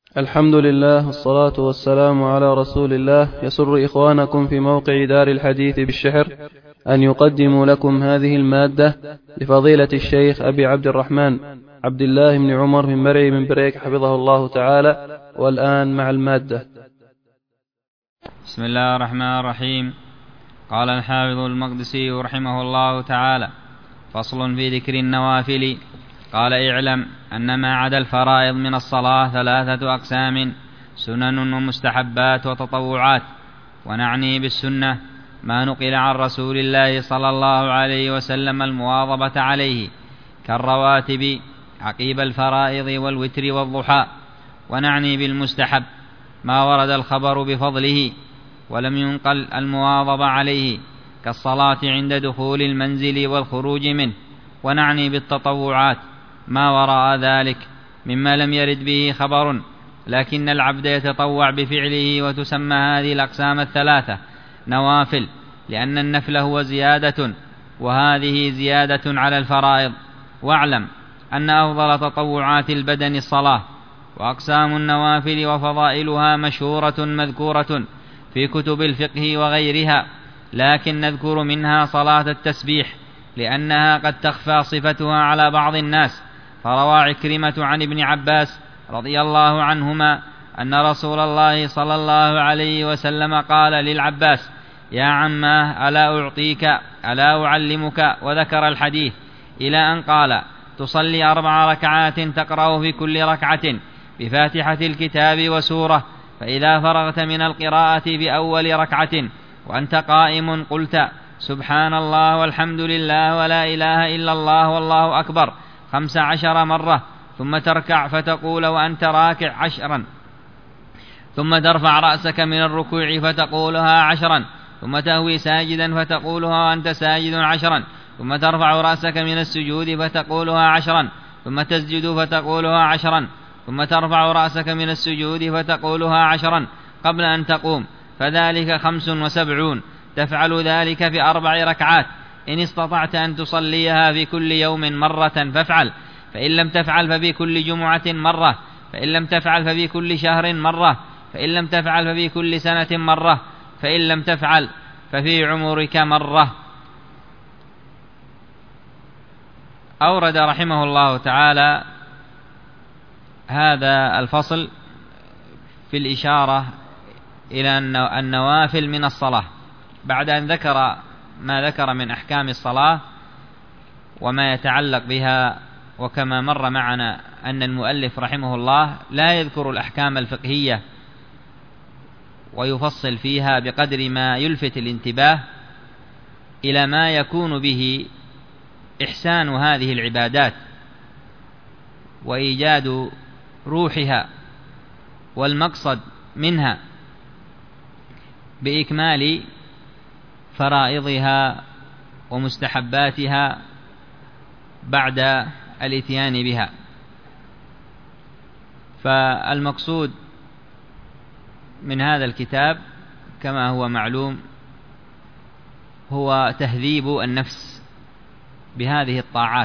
الحمد لله والصلاة والسلام على رسول الله. يسر إخوانكم في موقع دار الحديث بالشحر أن يقدموا لكم هذه المادة لفضيلة الشيخ أبي عبد الرحمن عبد الله بن عمر من مرعي من بريك حفظه الله تعالى. والآن مع المادة. بسم الله الرحمن الرحيم. قال الحافظ المقدسي رحمه الله تعالى: فصل في ذكر النوافل. قال: اعلم أن ما عدا الفرائض من الصلاة 3 أقسام: سنن ومستحبات وتطوعات. ونعني بالسنة ما نقل عن رسول الله صلى الله عليه وسلم المواظبة عليه كالرواتب عقيب الفرائض والوتر والضحى. ونعني بالمستحب ما ورد الخبر بفضله ولم ينقل المواظبة عليه كالصلاة عند دخول المنزل والخروج منه. ونعني بالتطوعات ما وراء ذلك مما لم يرد به خبر لكن العبد يتطوع بفعله، وتسمى هذه الأقسام 3 نوافل، لأن النفل هو زيادة وهذه زيادة على الفرائض. واعلم أن أفضل تطوعات البدن الصلاة، وأقسام النوافل وفضائلها مشهورة مذكورة في كتب الفقه وغيرها، لكن نذكر منها صلاة التسبيح لأنها قد تخفى صفتها على بعض الناس. فروى عكرمة عن ابن عباس رضي الله عنهما أن رسول الله صلى الله عليه وسلم قال للعباس: يا عماه ألا أعلمك، وذكر الحديث إلى أن قال: تصلي 4 ركعات تقرأ في كل ركعة بفاتحة الكتاب وسورة، فإذا فرغت من القراءة بأول ركعة وأنت قائم قلت: سبحان الله والحمد لله ولا إله إلا الله والله أكبر 15 مرة، ثم تركع فتقول وأنت راكع 10، ثم ترفع رأسك من الركوع فتقولها 10، ثم تهوي ساجدا فتقولها وأنت ساجد 10، ثم ترفع رأسك من السجود فتقولها 10، ثم تسجد فتقولها 10، ثم ترفع رأسك من السجود فتقولها 10 قبل أن تقوم، فذلك 75. تفعل ذلك في 4 ركعات. إن استطعت أن تصليها في كل يوم مرة فافعل، فإن لم تفعل ففي كل جمعة مرة، فإن لم تفعل ففي كل شهر مرة، فإن لم تفعل ففي كل سنة مرة، فإن لم تفعل ففي عمرك مرة. أورد رحمه الله تعالى هذا الفصل في الإشارة إلى النوافل من الصلاة، بعد أن ذكر ما ذكر من أحكام الصلاة وما يتعلق بها. وكما مر معنا أن المؤلف رحمه الله لا يذكر الأحكام الفقهية ويفصل فيها بقدر ما يلفت الانتباه إلى ما يكون به إحسان هذه العبادات وإيجاد روحها والمقصد منها بإكمال فرائضها ومستحباتها بعد الاتيان بها. فالمقصود من هذا الكتاب كما هو معلوم هو تهذيب النفس بهذه الطاعات.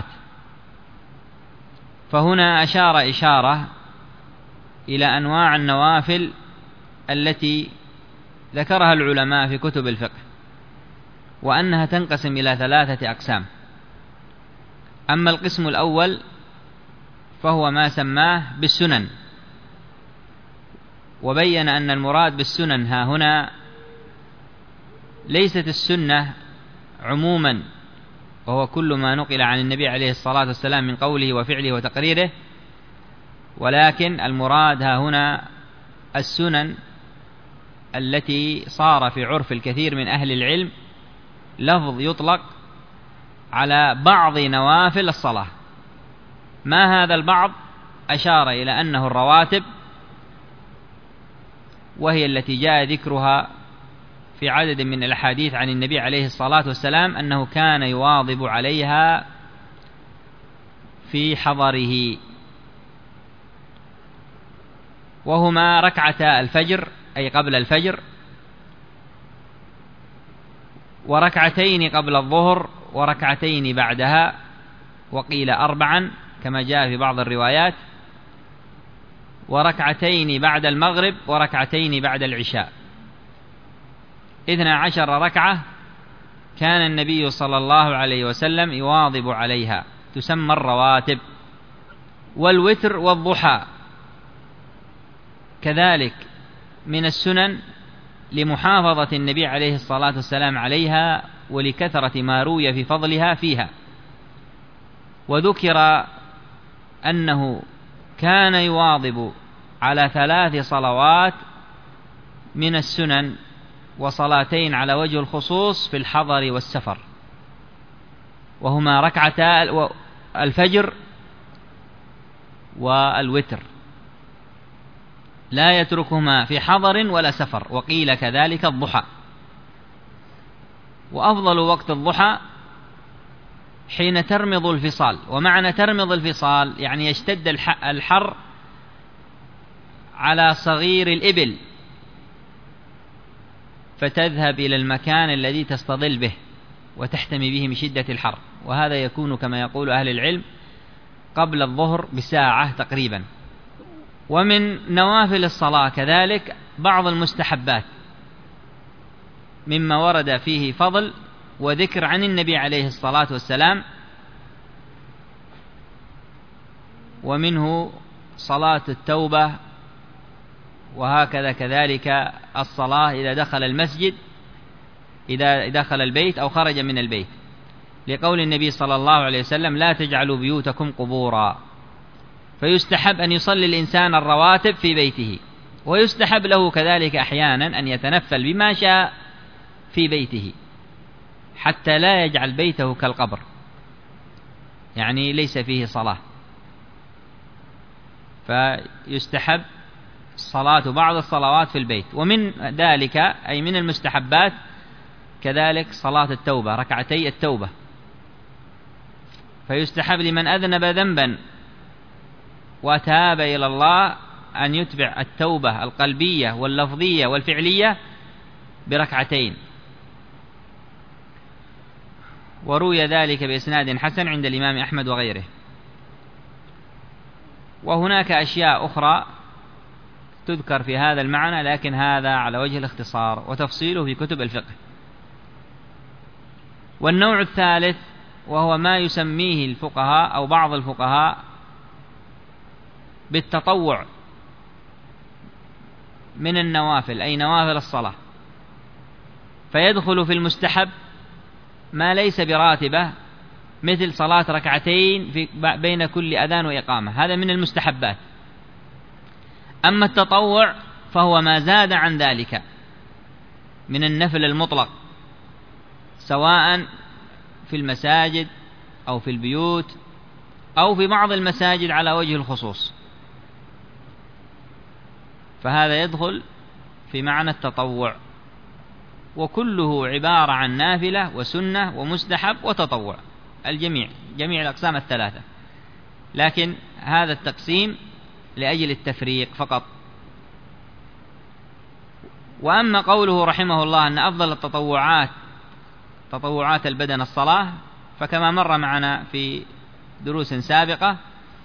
فهنا أشار إشارة إلى أنواع النوافل التي ذكرها العلماء في كتب الفقه، وأنها تنقسم إلى 3 أقسام. أما القسم الأول فهو ما سماه بالسنن، وبين أن المراد بالسنن ها هنا ليست السنة عموما وهو كل ما نقل عن النبي عليه الصلاة والسلام من قوله وفعله وتقريره، ولكن المراد ها هنا السنن التي صار في عرف الكثير من أهل العلم لفظ يطلق على بعض نوافل الصلاة. ما هذا البعض؟ أشار إلى أنه الرواتب، وهي التي جاء ذكرها في عدد من الأحاديث عن النبي عليه الصلاة والسلام أنه كان يواظب عليها في حضره، وهما ركعتا الفجر أي قبل الفجر، وركعتين قبل الظهر، وركعتين بعدها، وقيل 4 كما جاء في بعض الروايات، وركعتين بعد المغرب وركعتين بعد العشاء، 12 ركعة كان النبي صلى الله عليه وسلم يواظب عليها، تسمى الرواتب. والوتر والضحى كذلك من السنن لمحافظة النبي عليه الصلاة والسلام عليها ولكثرة ما روي في فضلها فيها. وذكر أنه كان يواظب على 3 صلوات من السنن وصلاتين على وجه الخصوص في الحضر والسفر، وهما ركعتا الفجر والوتر، لا يتركهما في حضر ولا سفر. وقيل كذلك الضحى. وأفضل وقت الضحى حين ترمض الفصال. ومعنى ترمض الفصال يعني يشتد الحر على صغير الإبل، فتذهب إلى المكان الذي تستظل به وتحتمي به من شدة الحر، وهذا يكون كما يقول أهل العلم قبل الظهر بساعة تقريبا. ومن نوافل الصلاة كذلك بعض المستحبات مما ورد فيه فضل وذكر عن النبي عليه الصلاة والسلام، ومنه صلاة التوبة، وهكذا كذلك الصلاة إذا دخل المسجد، إذا دخل البيت أو خرج من البيت، لقول النبي صلى الله عليه وسلم: لا تجعلوا بيوتكم قبورا. فيستحب أن يصلي الإنسان الرواتب في بيته، ويستحب له كذلك أحيانا أن يتنفل بما شاء في بيته حتى لا يجعل بيته كالقبر، يعني ليس فيه صلاة. فيستحب صلاة بعض الصلوات في البيت. ومن ذلك أي من المستحبات كذلك صلاة التوبة، ركعتي التوبة. فيستحب لمن أذنب ذنبا وتاب إلى الله أن يتبع التوبة القلبية واللفظية والفعلية بركعتين، وروي ذلك بإسناد حسن عند الإمام أحمد وغيره. وهناك أشياء أخرى تذكر في هذا المعنى، لكن هذا على وجه الاختصار وتفصيله في كتب الفقه. والنوع الثالث وهو ما يسميه الفقهاء أو بعض الفقهاء بالتطوع من النوافل، أي نوافل الصلاة، فيدخل في المستحب ما ليس براتبة، مثل صلاة ركعتين بين كل أذان وإقامة، هذا من المستحبات. أما التطوع فهو ما زاد عن ذلك من النفل المطلق، سواء في المساجد أو في البيوت أو في بعض المساجد على وجه الخصوص، فهذا يدخل في معنى التطوع، وكله عبارة عن نافلة وسنة ومستحب وتطوع، الجميع، جميع الأقسام الثلاثة، لكن هذا التقسيم لأجل التفريق فقط. وأما قوله رحمه الله أن أفضل التطوعات تطوعات البدن الصلاة، فكما مر معنا في دروس سابقة،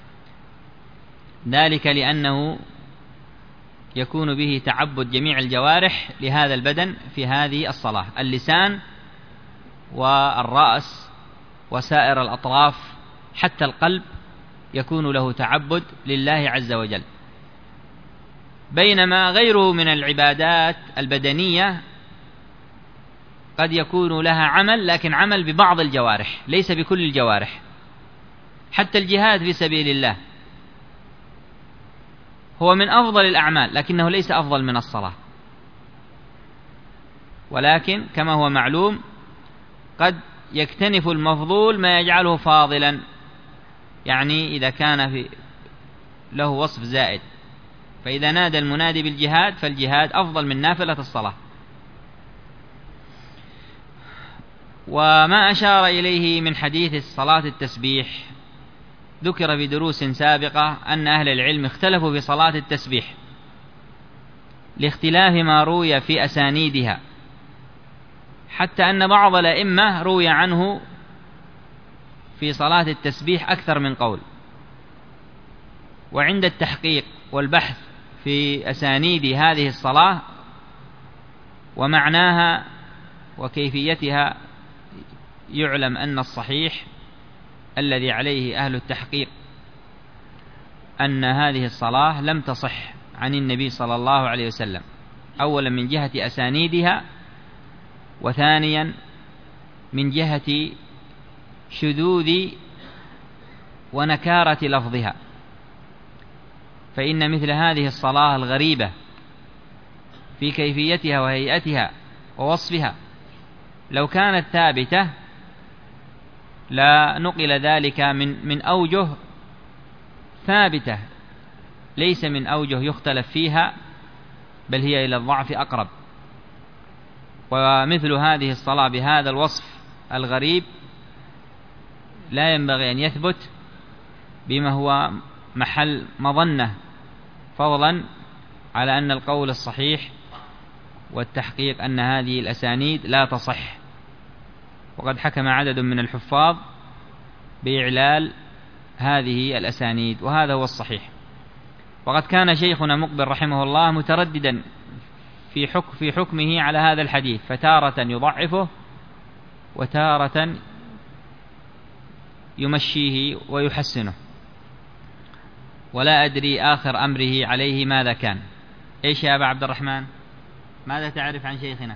ذلك لأنه يكون به تعبد جميع الجوارح لهذا البدن في هذه الصلاة، اللسان والرأس وسائر الأطراف حتى القلب يكون له تعبد لله عز وجل. بينما غيره من العبادات البدنية قد يكون لها عمل، لكن عمل ببعض الجوارح ليس بكل الجوارح. حتى الجهاد في سبيل الله هو من أفضل الأعمال، لكنه ليس أفضل من الصلاة. ولكن كما هو معلوم قد يكتنف المفضول ما يجعله فاضلا، يعني إذا كان له وصف زائد، فإذا نادى المنادي بالجهاد فالجهاد أفضل من نافلة الصلاة. وما أشار إليه من حديث صلاة التسبيح ذكر في دروس سابقة أن أهل العلم اختلفوا في صلاة التسبيح لاختلاف ما روي في أسانيدها، حتى أن بعض الأئمة روي عنه في صلاة التسبيح أكثر من قول، وعند التحقيق والبحث في أسانيد هذه الصلاة ومعناها وكيفيتها يعلم أن الصحيح الذي عليه أهل التحقيق أن هذه الصلاة لم تصح عن النبي صلى الله عليه وسلم، أولا من جهة أسانيدها، وثانيا من جهة شذوذ ونكارة لفظها. فإن مثل هذه الصلاة الغريبة في كيفيتها وهيئتها ووصفها لو كانت ثابتة لا نقل ذلك من أوجه ثابتة، ليس من أوجه يختلف فيها، بل هي إلى الضعف أقرب. ومثل هذه الصلاة بهذا الوصف الغريب لا ينبغي أن يثبت بما هو محل مظنة، فضلا على أن القول الصحيح والتحقيق أن هذه الأسانيد لا تصح. وقد حكم عدد من الحفاظ بإعلال هذه الأسانيد، وهذا هو الصحيح. وقد كان شيخنا مقبل رحمه الله مترددا في حكمه على هذا الحديث، فتارة يضعفه وتارة يمشيه ويحسنه، ولا أدري آخر أمره عليه ماذا كان. إيش يا أبا عبد الرحمن، ماذا تعرف عن شيخنا؟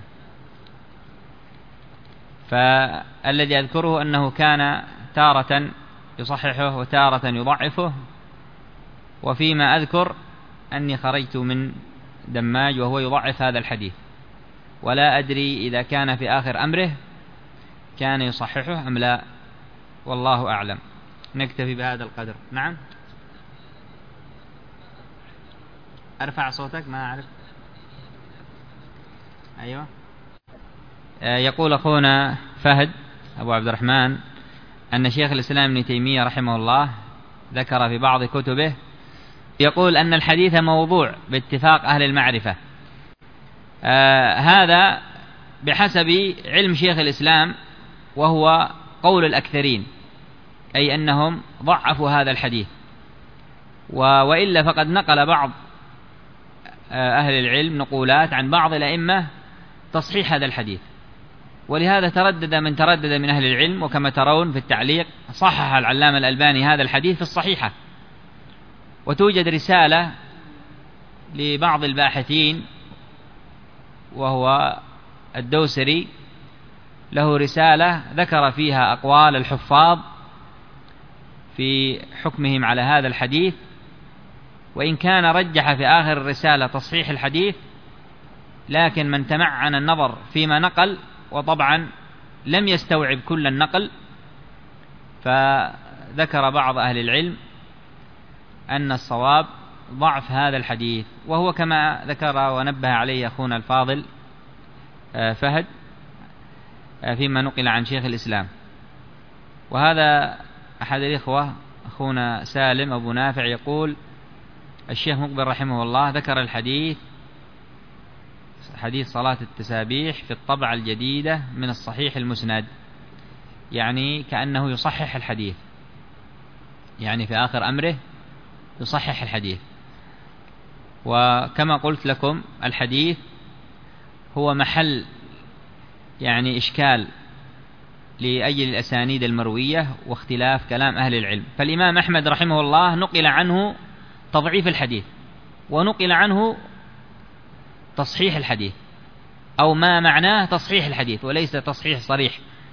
فالذي أذكره أنه كان تارة يصححه وتارة يضعفه، وفيما أذكر أني خرجت من دماج وهو يضعف هذا الحديث، ولا أدري إذا كان في آخر أمره كان يصححه أم لا، والله أعلم. نكتفي بهذا القدر. نعم، أرفع صوتك، ما أعرف. أيوة. يقول أخونا فهد أبو عبد الرحمن أن شيخ الإسلام ابن تيمية رحمه الله ذكر في بعض كتبه يقول أن الحديث موضوع باتفاق أهل المعرفة. هذا بحسب علم شيخ الإسلام، وهو قول الأكثرين، أي أنهم ضعفوا هذا الحديث. وإلا فقد نقل بعض أهل العلم نقولات عن بعض الأئمة تصحيح هذا الحديث، ولهذا تردد من أهل العلم. وكما ترون في التعليق صحح العلامة الألباني هذا الحديث في الصحيحة. وتوجد رسالة لبعض الباحثين وهو الدوسري، له رسالة ذكر فيها أقوال الحفاظ في حكمهم على هذا الحديث، وإن كان رجح في آخر الرسالة تصحيح الحديث، لكن من تمعن النظر فيما نقل، وطبعا لم يستوعب كل النقل، فذكر بعض أهل العلم أن الصواب ضعف هذا الحديث، وهو كما ذكر ونبه عليه أخونا الفاضل فهد فيما نقل عن شيخ الإسلام. وهذا أحد الإخوة أخونا سالم أبو نافع يقول الشيخ مقبل رحمه الله ذكر الحديث، حديث صلاة التسابيح، في الطبعة الجديدة من الصحيح المسند، يعني كأنه يصحح الحديث، يعني في آخر أمره يصحح الحديث. وكما قلت لكم الحديث هو محل يعني إشكال لأجل الأسانيد المروية واختلاف كلام أهل العلم. فالإمام أحمد رحمه الله نقل عنه تضعيف الحديث، ونقل عنه تصحيح الحديث، أو ما معناه تصحيح الحديث وليس تصحيح صريح.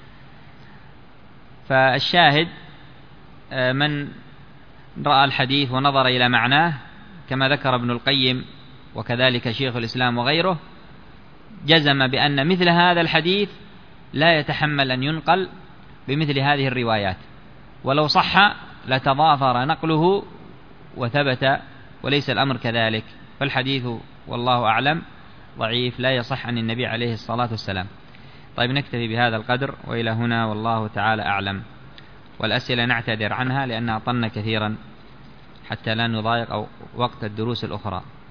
فالشاهد من رأى الحديث ونظر إلى معناه كما ذكر ابن القيم وكذلك شيخ الإسلام وغيره، جزم بأن مثل هذا الحديث لا يتحمل أن ينقل بمثل هذه الروايات، ولو صح لتضافر نقله وثبت، وليس الأمر كذلك. فالحديث والله أعلم ضعيف لا يصح عن النبي عليه الصلاة والسلام. طيب نكتفي بهذا القدر، وإلى هنا والله تعالى أعلم. والأسئلة نعتذر عنها لأنها أطلنا كثيرا حتى لا نضايق وقت الدروس الأخرى.